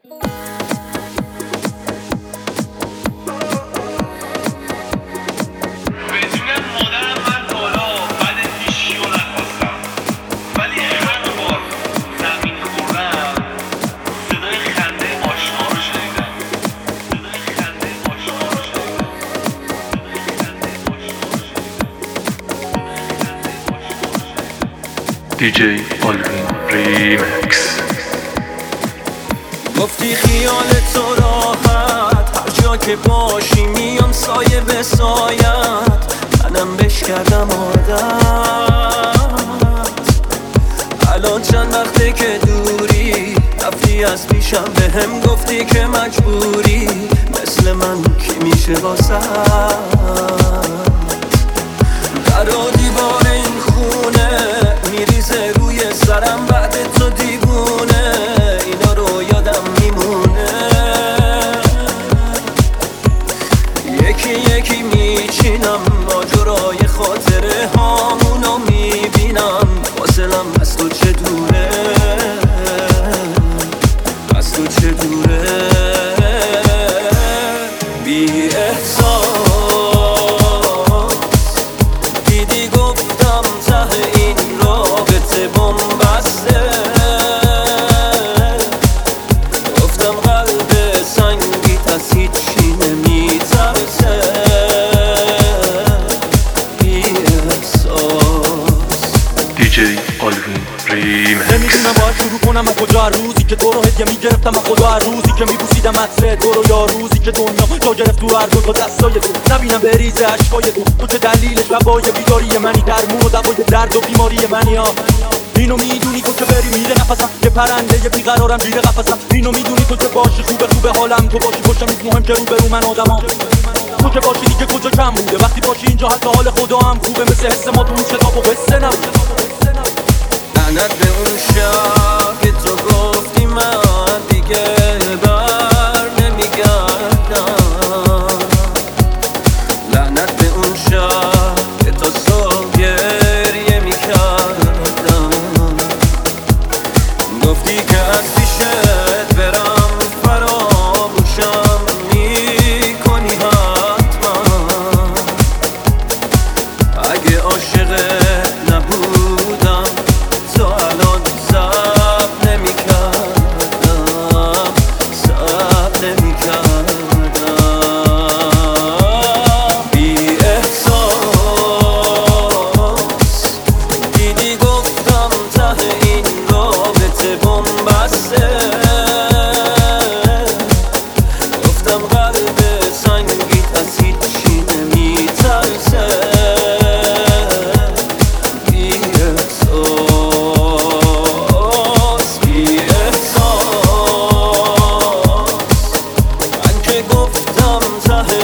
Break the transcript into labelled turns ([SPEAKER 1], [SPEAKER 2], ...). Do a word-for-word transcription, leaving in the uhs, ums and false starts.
[SPEAKER 1] دی جی آلوین ریمکس.
[SPEAKER 2] گفتی خیال تو راحت، هر جا که باشی میام سایه به سایت، منم بش کردم عادت. الان چند وقته که دوری، رفتی از پیشم به هم گفتی که مجبوری، مثل من کی میشه واسه در و دیوار این خونه میریزه روی سرم بعد تو دیوونه، اینا رو یادم میمونه. یکی یکی میچینم ماجرای خاطره هامونو میبینم، فاصلم از تو چه دوره، از تو چه دوره. بی احساس دیدی گفتم ته این رابطه بن‌بسته، گفتم قلب سنگیت از هیچی نمیترسه. بی احساس.
[SPEAKER 1] دی جی آلوین ریمکس.
[SPEAKER 3] نمیدونم باید شروع کنم از کجا، هر روزی که تو رو هدیه میگرفتم از خدا، هر روزی که میبوسیدم عطر تو رو، یا روزی که دنیا جا گرفت تو هر دو تا دستای تو، نبینم بریزه اشکای تو. تو که دلیل شبای بیداری منی، درمون و دوای درد و بیماری منی ها. اینو میدونی تو که بری میره نفسم، یه پرنده یه بیقرارم زیر قفسم. اینو میدونی تو که باشی خوبه خوبه حالم، تو باشی پشتم نیست مهم که رو برو من آدمم. تو که باشی دیگه کجا کم بوده، وقتی باشی اینجا حتی حال خدا هم خوبه، مثل حس ما تو اون کتاب و قصه نبوده.
[SPEAKER 2] لعنت به اون شب که تو گفتی من دیگه بر نمیگردم، لعنت به اون شب که تا صبح گریه میکردم. گفتی که از پیشت برم فراموشم میکنی حتما، اگه عاشقت نبودم تو الان صبر نمی‌کردم، صبر نمی‌کردم. بی احساس دیدی گفتم ته این رابطه بن‌بسته، گفتم قلب سنگیت از هیچی نمی‌ترسه. بی احساس، بی احساس، من که گفتم ته